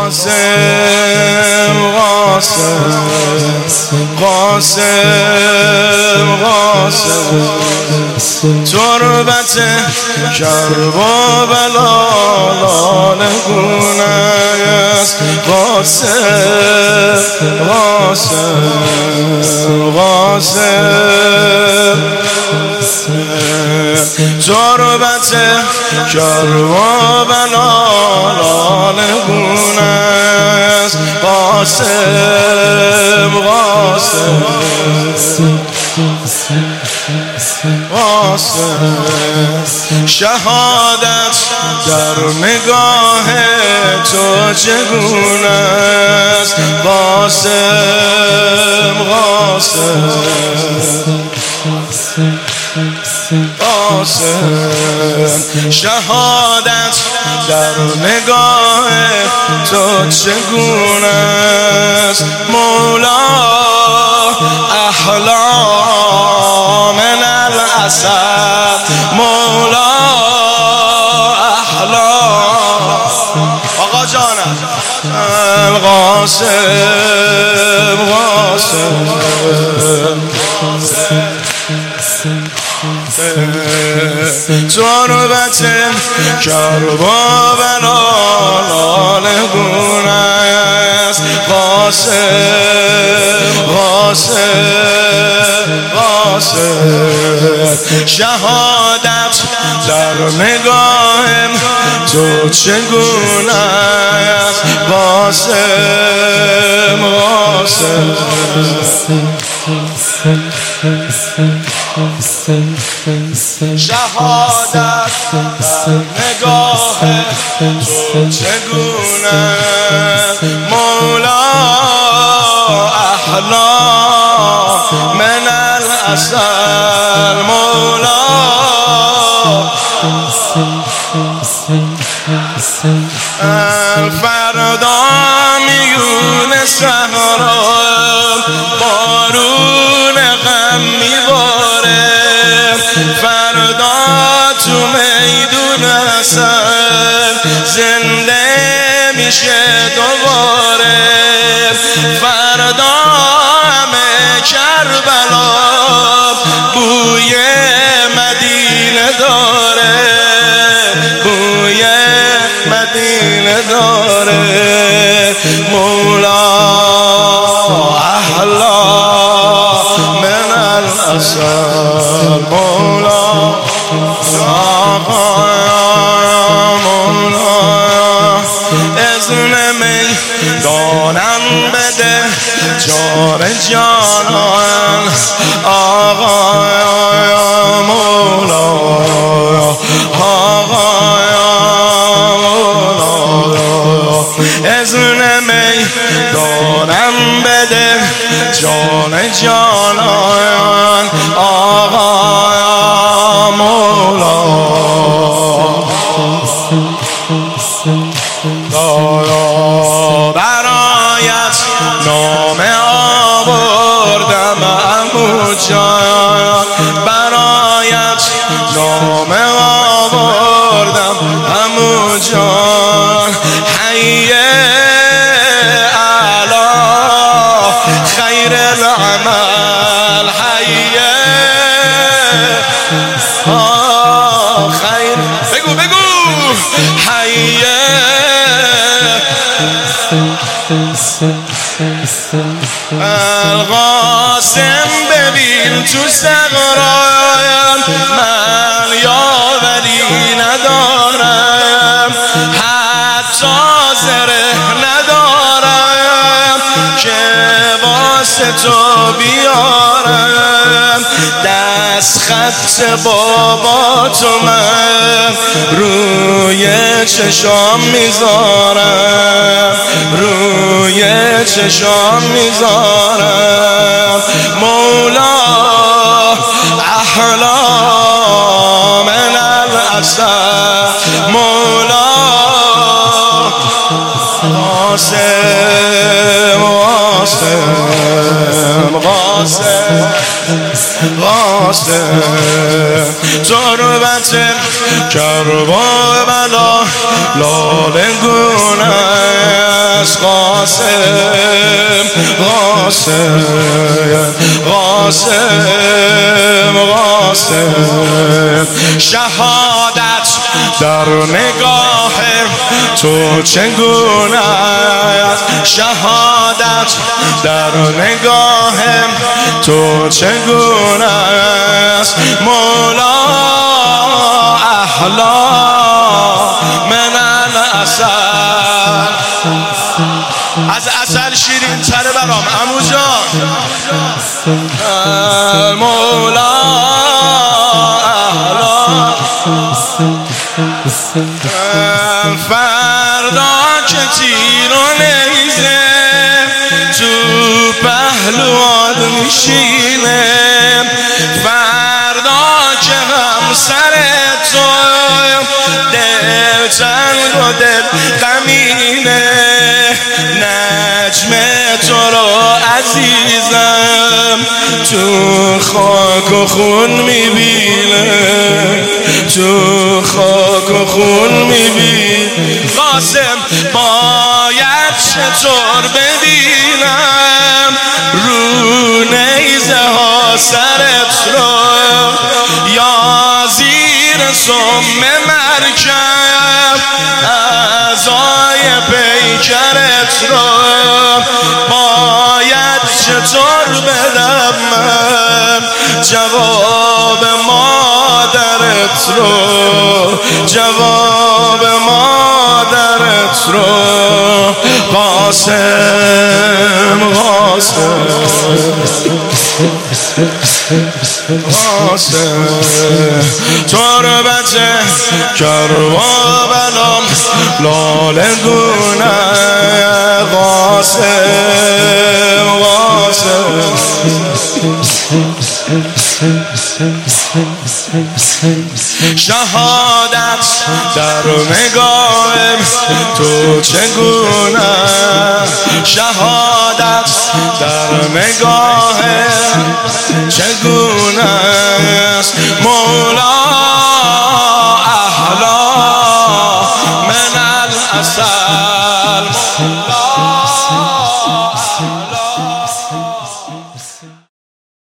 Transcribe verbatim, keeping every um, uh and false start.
قاسم قاسم قاسم قاسم تربت کربلا لاله گونه است قاسم قاسم قاسم تربت کربلا لاله گونه است قاسم قاسم قاسم شهادت در نگاه تو چگونه است قاسم قاسم قاسم شهادت در نگاه تو چگونه است مولا احلا من الاسد مولا احلا آقا جانم قاسم قاسم تربت کربلا لاله گونه است قاسم قاسم قاسم شهادت در نگاهم تو چگونه است قاسم قاسم شهادت در نگاه تو چگونه مولا احلا من الاسد مولا فردا میونه صحرا بارون غم میباره فردا تو میدون حسن زنده میشه دوباره فردا همه کربلا بوی مدینه داره بوی مدینه داره مولا احلا من الاسد مولا مولا اذن میدانم بده جان جانان آقا مولا آقا مولا اذن میدانم بده جان جانان آقا مولا برایت نامه آوردم عمو جان برایت نامه آوردم عمو جان حی علی خیر العمل حی خیر بگو بگو حی القاسم ببین تو صغران من یاوری ندارم حتی زره ندارم که واسه تو بیارم دست خط بابا تو من روی چشام میذارم روی چشام میذارم مولا احلا من الاسد مولا قاسم قاسم قاسم قاسم تربت کربلا لاله گونه قاسم قاسم قاسم قاسم شهادت در نگاه تو چگونه است شهادت در نگاه تو چگونه است مولا احلا من العسل از عسل شیرین تره برام عمو جان مولا فردا که تیر و نیزه تو پهلوان میشینه فردا که همسر تو دل تنگ و دل غمینه نجم تو رو عزیزم تو خاک و خون میبینه تو خاک و خون میبینه قاسم باید چطور ببینم رو نیزه ها سرت رو یا زیر سم مرکب اعضای پیکرت رو باید چطور بدم من جواب مادرت رو جواب مادرت رو قاسم قاسم قاسم تربت کربابلم لاله گونه قاسم قاسم شهادت در نگاه تو چگونه شهادت در نگاه چگونه است مولا